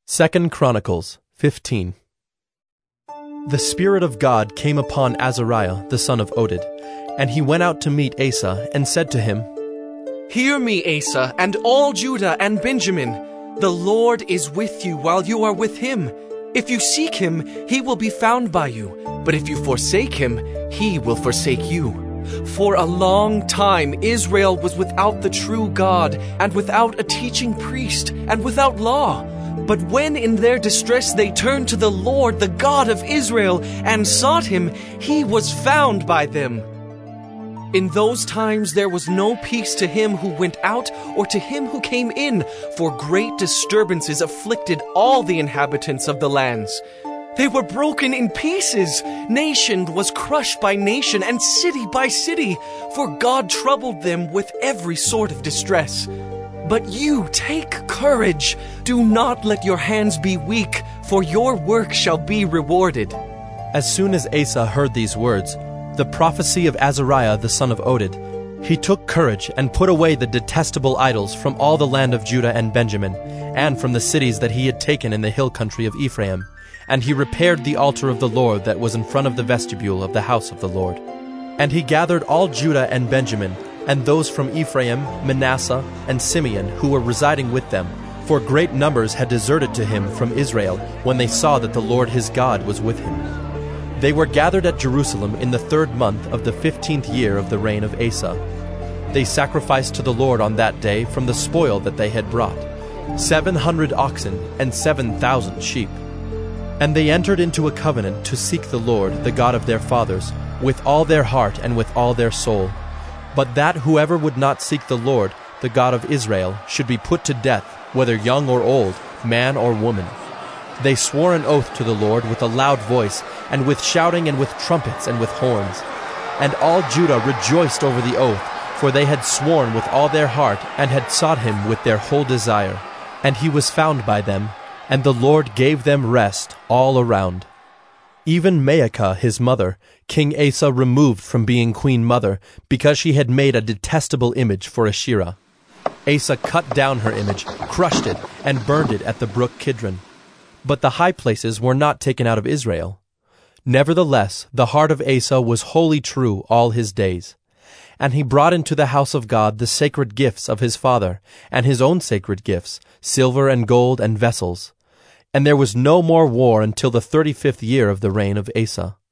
2 Chronicles 15. The Spirit of God came upon Azariah the son of Oded, and he went out to meet Asa, and said to him, "Hear me, Asa, and all Judah and Benjamin. The Lord is with you while you are with him. If you seek him, he will be found by you. But if you forsake him, he will forsake you. For a long time Israel was without the true God, and without a teaching priest, and without law. But when in their distress they turned to the Lord, the God of Israel, and sought him, he was found by them. In those times there was no peace to him who went out or to him who came in, for great disturbances afflicted all the inhabitants of the lands. They were broken in pieces. Nation was crushed by nation, and city by city, for God troubled them with every sort of distress. But you take courage. Do not let your hands be weak, for your work shall be rewarded." As soon as Asa heard these words, the prophecy of Azariah the son of Oded, he took courage and put away the detestable idols from all the land of Judah and Benjamin, and from the cities that he had taken in the hill country of Ephraim. And he repaired the altar of the Lord that was in front of the vestibule of the house of the Lord. And he gathered all Judah and Benjamin, and those from Ephraim, Manasseh, and Simeon who were residing with them, for great numbers had deserted to him from Israel when they saw that the Lord his God was with him. They were gathered at Jerusalem in the 3rd month of the 15th year of the reign of Asa. They sacrificed to the Lord on that day from the spoil that they had brought, 700 oxen and 7,000 sheep. And they entered into a covenant to seek the Lord, the God of their fathers, with all their heart and with all their soul, but that whoever would not seek the Lord, the God of Israel, should be put to death, whether young or old, man or woman. They swore an oath to the Lord with a loud voice, and with shouting and with trumpets and with horns. And all Judah rejoiced over the oath, for they had sworn with all their heart, and had sought him with their whole desire. And he was found by them, and the Lord gave them rest all around. Even Maacah his mother, King Asa removed from being queen mother, because she had made a detestable image for Asherah. Asa cut down her image, crushed it, and burned it at the brook Kidron. But the high places were not taken out of Israel. Nevertheless, the heart of Asa was wholly true all his days. And he brought into the house of God the sacred gifts of his father, and his own sacred gifts, silver and gold and vessels. And there was no more war until the 35th year of the reign of Asa.